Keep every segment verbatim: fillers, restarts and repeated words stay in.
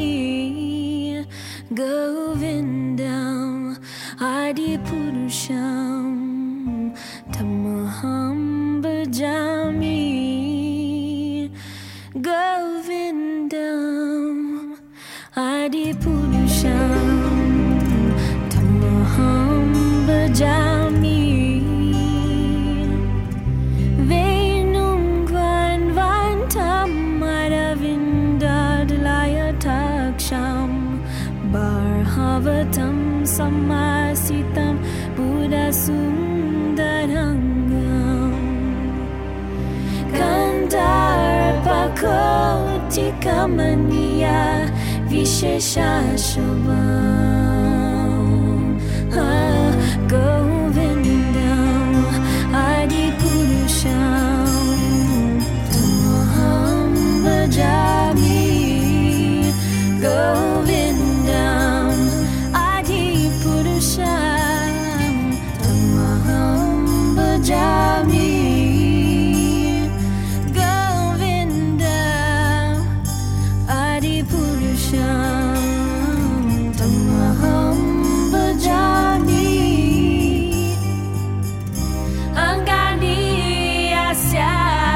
Govindam Adipurusham Tamaham bhajami. Govindam Adipurusham Tamaham bhajami. Venum Gvan Vantam Aravindadlaya Taksham Barhavatam Samasitam Buddha Sundarangam Kandarpakoti Kamaniya Vishesha Shubham Govindam Adipurusham Tamaham bhajami. Govindam Adipurusham Tamaham bhajami. Govindam Adipurusham Tamaham bhajami. Angani asya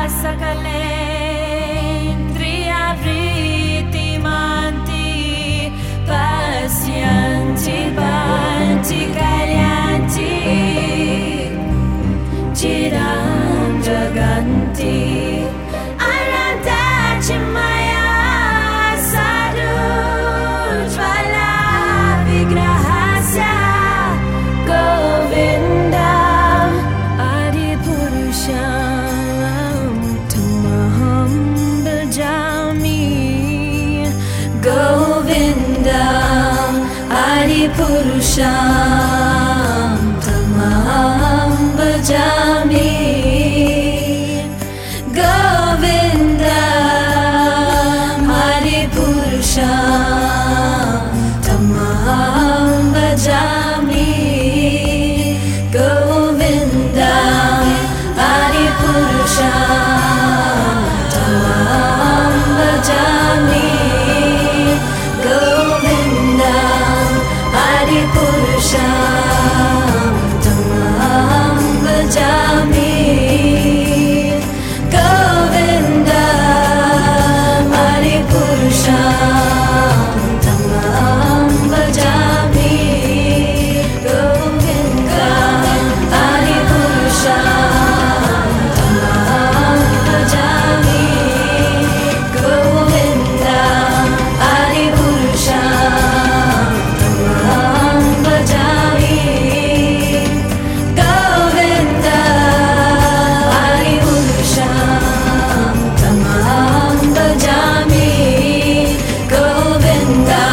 sakalendriya vritti manti pasyanti panti kalyanti chiram jaganti ananta chimaya sadhu jvala vigrahasya. Govindam Adipurusham Tamaham bhajami. Govindam Adipurusham Tamaham bhajami. Govindam Adipurusham Tamaham bhajami. Govindam Adipurusham Tamaham bhajami. Govindam Adipurusham Tamaham bhajami. Govindam Adipurusham Tamaham bhajami. Govindam Adipurusham Tamaham bhajami. Govindam Adipurusham Tamaham bhajami. Govindam Adipurusham Tamaham bhajami. Govindam